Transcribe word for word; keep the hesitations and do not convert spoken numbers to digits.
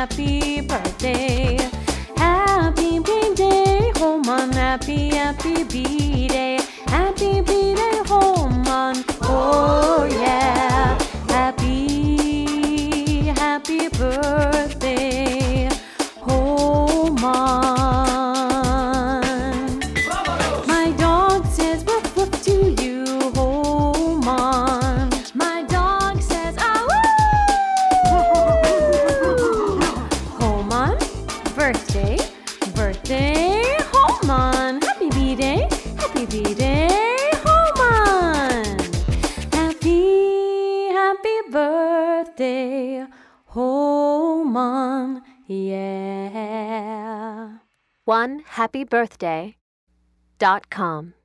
happy birthday. Happy B-Day, Holman, happy, happy B-Day. Happy B-Day, Holman, oh yeah. Happy, happy birthday, Holman. My dog says woof woof to you, Holman. My dog says ah woo. Holman, birthday, birthday, Holman. Happy B-Day, happy B-Day, Holman. Happy, happy birthday, Holman, yeah. one happy birthday dot com